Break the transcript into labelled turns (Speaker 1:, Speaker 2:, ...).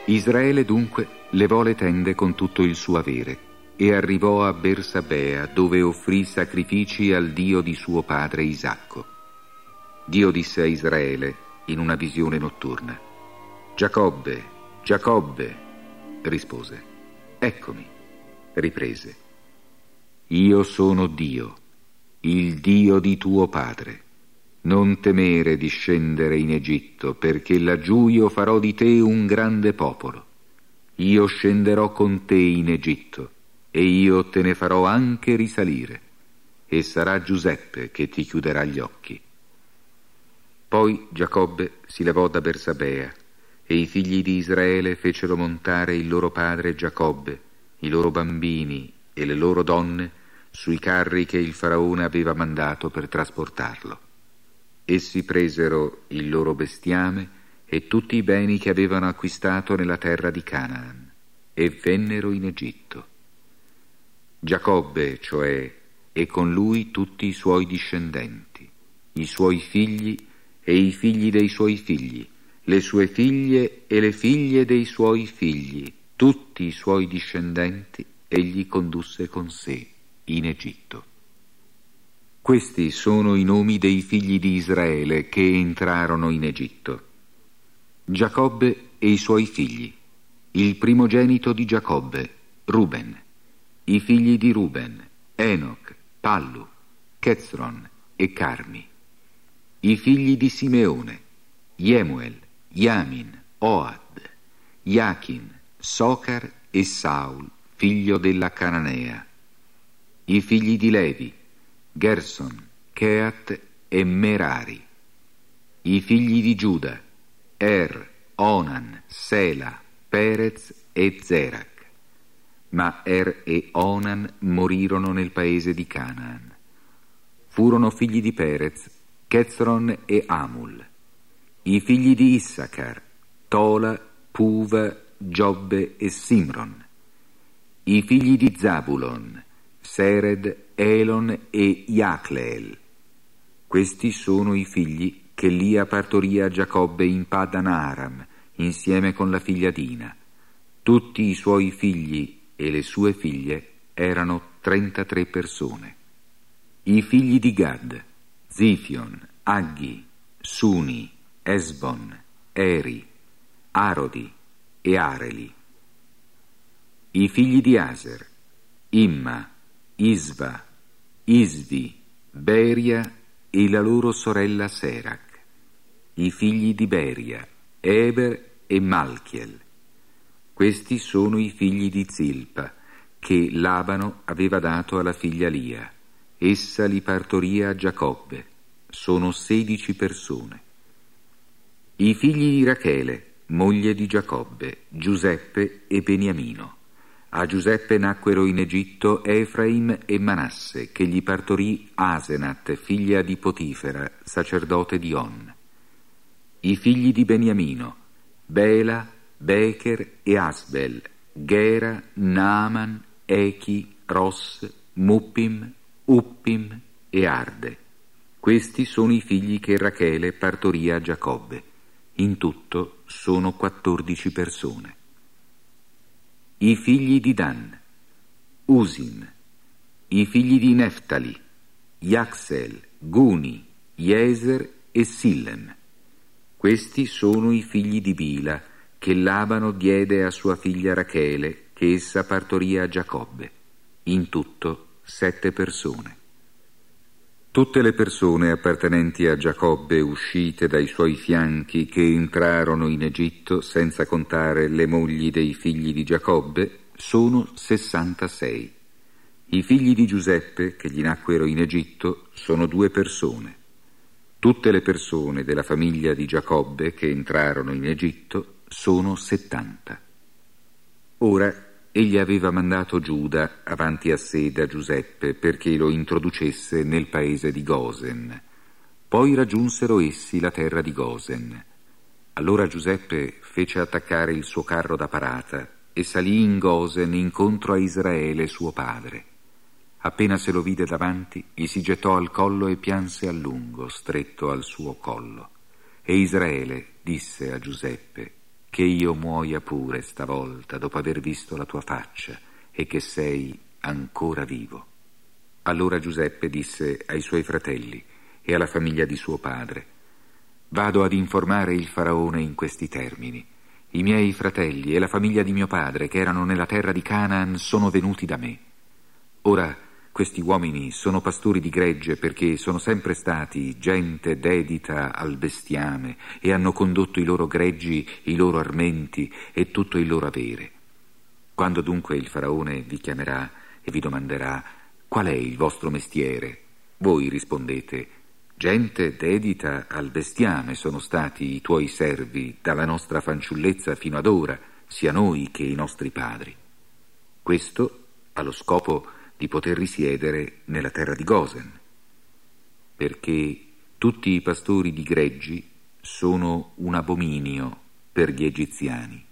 Speaker 1: Israele dunque levò le tende con tutto il suo avere e arrivò a Bersabea, dove offrì sacrifici al Dio di suo padre Isacco. Dio disse a Israele in una visione notturna: Giacobbe, Giacobbe. Rispose: Eccomi. Riprese: Io sono Dio, il Dio di tuo padre. Non temere di scendere in Egitto, perché laggiù io farò di te un grande popolo. Io scenderò con te in Egitto, e io te ne farò anche risalire, e sarà Giuseppe che ti chiuderà gli occhi. Poi Giacobbe si levò da Bersabea, e i figli di Israele fecero montare il loro padre Giacobbe, i loro bambini e le loro donne sui carri che il faraone aveva mandato per trasportarlo. Essi presero il loro bestiame e tutti i beni che avevano acquistato nella terra di Canaan e vennero in Egitto. Giacobbe, cioè, e con lui tutti i suoi discendenti, i suoi figli e i figli dei suoi figli, le sue figlie e le figlie dei suoi figli, tutti i suoi discendenti, egli condusse con sé in Egitto. Questi sono i nomi dei figli di Israele che entrarono in Egitto. Giacobbe e i suoi figli. Il primogenito di Giacobbe, Ruben. I figli di Ruben, Enoch, Pallu, Chetzron e Carmi. I figli di Simeone, Jemuel, Yamin, Ohad, Jachin, Socar e Saul, figlio della Cananea. I figli di Levi, Gerson, Keat e Merari. I figli di Giuda, Onan, Sela, Perez e Zerach. Ma e Onan morirono nel paese di Canaan. Furono figli di Perez, Chetzron e Amul. I figli di Issacar, Tola, Puva, Giobbe e Simron. I figli di Zabulon, Sered, Elon e Jacleel. Questi sono i figli che Lia partorì a Giacobbe in Paddan Aram, insieme con la figlia Dina. Tutti i suoi figli e le sue figlie erano 33 persone. I figli di Gad, Zifion, Aggi, Suni, Esbon, Eri, Arodi e Areli. I figli di Aser, Imma, Isva, Isvi, Beria e la loro sorella Serach. I figli di Beria, Eber e Malchiel. Questi sono i figli di Zilpa, che Labano aveva dato alla figlia Lia. Essa li partorì a Giacobbe. Sono 16 persone. I figli di Rachele, moglie di Giacobbe, Giuseppe e Beniamino. A Giuseppe nacquero in Egitto Efraim e Manasse, che gli partorì Asenat, figlia di Potifera, sacerdote di On. I figli di Beniamino, Bela, Becher e Asbel, Gera, Naaman, Echi, Ros, Muppim, Uppim e Arde. Questi sono i figli che Rachele partorì a Giacobbe. In tutto sono 14 persone. I figli di Dan, Usim. I figli di Neftali, Yaxel, Guni, Jeser e Sillem. Questi sono i figli di Bila, che Labano diede a sua figlia Rachele, che essa partorì a Giacobbe. In tutto 7 persone. Tutte le persone appartenenti a Giacobbe uscite dai suoi fianchi che entrarono in Egitto, senza contare le mogli dei figli di Giacobbe, sono 66. I figli di Giuseppe, che gli nacquero in Egitto, sono 2 persone. Tutte le persone della famiglia di Giacobbe che entrarono in Egitto sono 70. Ora egli aveva mandato Giuda avanti a sé da Giuseppe perché lo introducesse nel paese di Gosen. Poi raggiunsero essi la terra di Gosen. Allora Giuseppe fece attaccare il suo carro da parata e salì in Gosen incontro a Israele suo padre. Appena se lo vide davanti, gli si gettò al collo e pianse a lungo, stretto al suo collo. E Israele disse a Giuseppe: che io muoia pure stavolta dopo aver visto la tua faccia e che sei ancora vivo. Allora Giuseppe disse ai suoi fratelli e alla famiglia di suo padre: vado ad informare il faraone in questi termini. I miei fratelli e la famiglia di mio padre, che erano nella terra di Canaan, sono venuti da me. Ora questi uomini sono pastori di gregge, perché sono sempre stati gente dedita al bestiame e hanno condotto i loro greggi, i loro armenti e tutto il loro avere. Quando dunque il faraone vi chiamerà e vi domanderà: qual è il vostro mestiere? Voi rispondete: gente dedita al bestiame sono stati i tuoi servi dalla nostra fanciullezza fino ad ora, sia noi che i nostri padri. Questo allo scopo di poter risiedere nella terra di Gosen, perché tutti i pastori di greggi sono un abominio per gli egiziani.